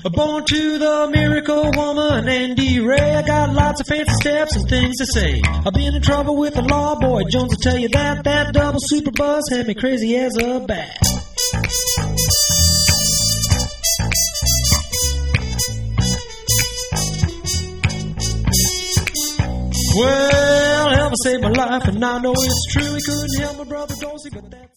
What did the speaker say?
Born to the miracle woman, Andy Ray. I got lots of fancy steps and things to say. I've been in trouble with the law, boy Jones will tell you that. That double super buzz had me crazy as a bat. Well, Elvis saved my life, and I know it's true. He couldn't help my brother Dorsey, but that...